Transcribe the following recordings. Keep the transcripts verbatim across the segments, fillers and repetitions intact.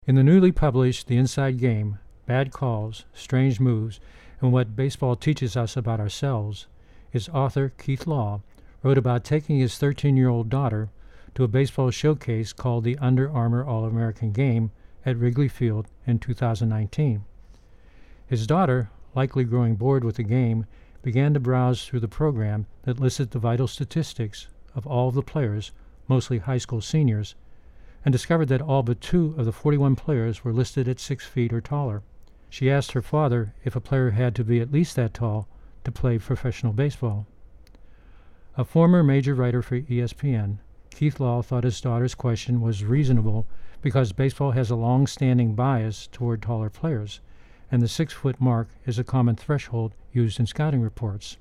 In the newly published The Inside Game, Bad Calls, Strange Moves, and What Baseball Teaches Us About Ourselves, its author, Keith Law, wrote about taking his thirteen-year-old daughter to a baseball showcase called the Under Armour All-American Game at Wrigley Field in two thousand nineteen. His daughter, likely growing bored with the game, began to browse through the program that listed the vital statistics of all of the players, mostly high school seniors, and discovered that all but two of the forty-one players were listed at six feet or taller. She asked her father if a player had to be at least that tall to play professional baseball. A former major writer for E S P N, Keith Law thought his daughter's question was reasonable because baseball has a long-standing bias toward taller players, and the six-foot mark is a common threshold used in scouting reports.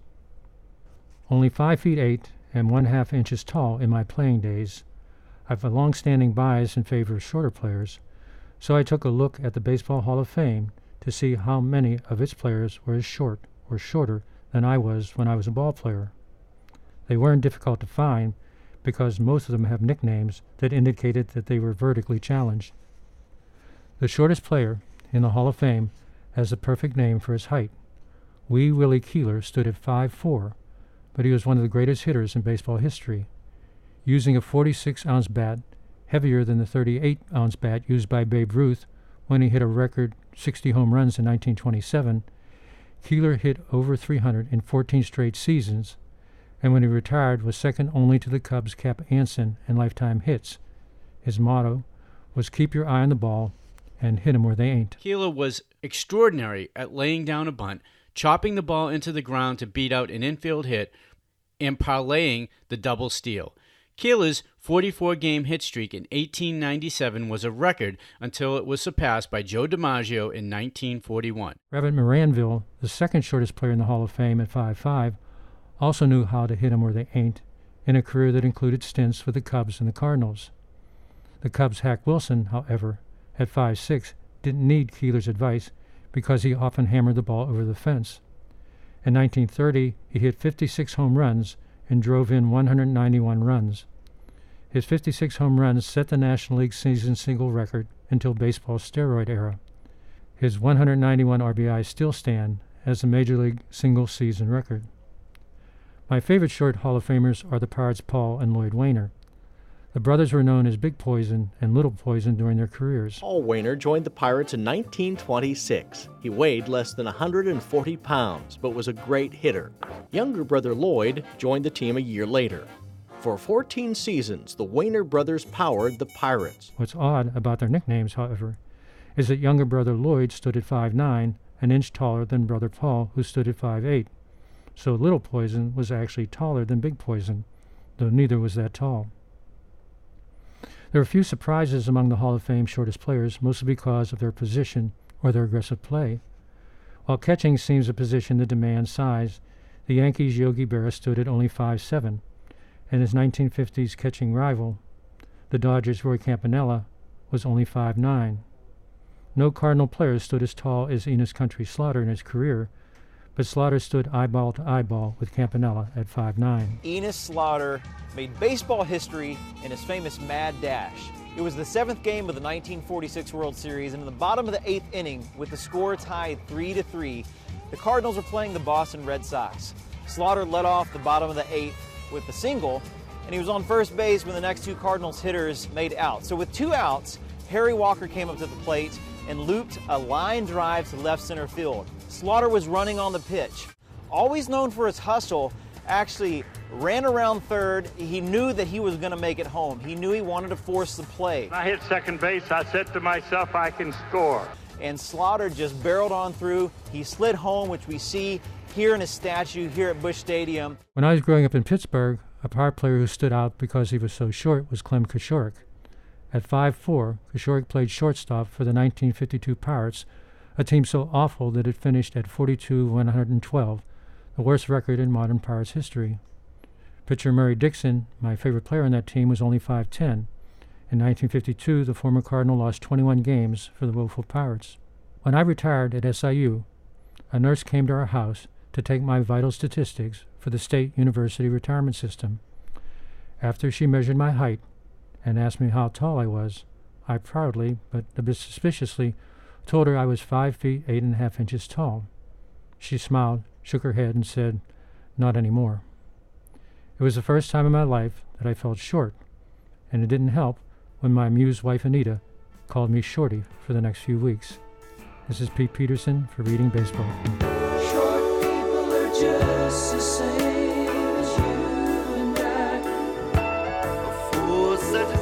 Only five feet eight and one-half inches tall in my playing days, I have a long-standing bias in favor of shorter players, so I took a look at the Baseball Hall of Fame to see how many of its players were as short or shorter than I was when I was a ball player. They weren't difficult to find because most of them have nicknames that indicated that they were vertically challenged. The shortest player in the Hall of Fame has the perfect name for his height. Wee Willie Keeler stood at five foot four, but he was one of the greatest hitters in baseball history. Using a forty-six ounce bat, heavier than the thirty-eight ounce bat used by Babe Ruth when he hit a record sixty home runs in nineteen twenty-seven, Keeler hit over three hundred in fourteen straight seasons, and when he retired was second only to the Cubs' Cap Anson in lifetime hits. His motto was keep your eye on the ball and hit 'em where they ain't. Keeler was extraordinary at laying down a bunt, chopping the ball into the ground to beat out an infield hit, and parlaying the double steal. Keeler's forty-four game hit streak in eighteen ninety-seven was a record until it was surpassed by Joe DiMaggio in nineteen forty-one. Rabbit Moranville, the second shortest player in the Hall of Fame at five foot five, also knew how to hit 'em where they ain't in a career that included stints with the Cubs and the Cardinals. The Cubs' Hack Wilson, however, at five foot six, didn't need Keeler's advice because he often hammered the ball over the fence. In nineteen thirty, he hit fifty-six home runs and drove in one hundred ninety-one runs. His fifty-six home runs set the National League season single record until baseball's steroid era. His one hundred ninety-one R B Is still stand as the Major League single-season record. My favorite short Hall of Famers are the Pirates' Paul and Lloyd Wainer. The brothers were known as Big Poison and Little Poison during their careers. Paul Wainer joined the Pirates in nineteen twenty-six. He weighed less than one hundred forty pounds, but was a great hitter. Younger brother Lloyd joined the team a year later. For fourteen seasons, the Wainer brothers powered the Pirates. What's odd about their nicknames, however, is that younger brother Lloyd stood at five foot nine, an inch taller than brother Paul, who stood at five foot eight. So Little Poison was actually taller than Big Poison, though neither was that tall. There are a few surprises among the Hall of Fame shortest players, mostly because of their position or their aggressive play. While catching seems a position that demands size, the Yankees' Yogi Berra stood at only five foot seven, and his nineteen fifties catching rival, the Dodgers' Roy Campanella, was only five foot nine. No Cardinal player stood as tall as Enos Country Slaughter in his career, but Slaughter stood eyeball to eyeball with Campanella at five foot nine. Enos Slaughter made baseball history in his famous Mad Dash. It was the seventh game of the nineteen forty-six World Series, and in the bottom of the eighth inning, with the score tied three to three, the Cardinals were playing the Boston Red Sox. Slaughter led off the bottom of the eighth with the single, and he was on first base when the next two Cardinals hitters made out. So with two outs, Harry Walker came up to the plate and looped a line drive to left center field. Slaughter was running on the pitch. Always known for his hustle, actually ran around third. He knew that he was going to make it home. He knew he wanted to force the play. When I hit second base, I said to myself, I can score. And Slaughter just barreled on through. He slid home, which we see here in his statue here at Busch Stadium. When I was growing up in Pittsburgh, a power player who stood out because he was so short was Clem Koshorik. At five foot four, Koshorik played shortstop for the nineteen fifty-two Pirates, a team so awful that it finished at forty-two one hundred twelve, the worst record in modern Pirates history. Pitcher Murray Dixon, my favorite player on that team, was only five foot ten. In nineteen fifty-two, the former Cardinal lost twenty-one games for the woeful Pirates. When I retired at S I U, a nurse came to our house to take my vital statistics for the State University retirement system. After she measured my height and asked me how tall I was, I proudly, but a bit suspiciously, told her I was five feet eight and a half inches tall. She smiled, shook her head, and said, "Not anymore." It was the first time in my life that I felt short, and it didn't help when my amused wife Anita called me Shorty for the next few weeks. This is Pete Peterson for Reading Baseball. Short people are just the same as you and I. A fool such as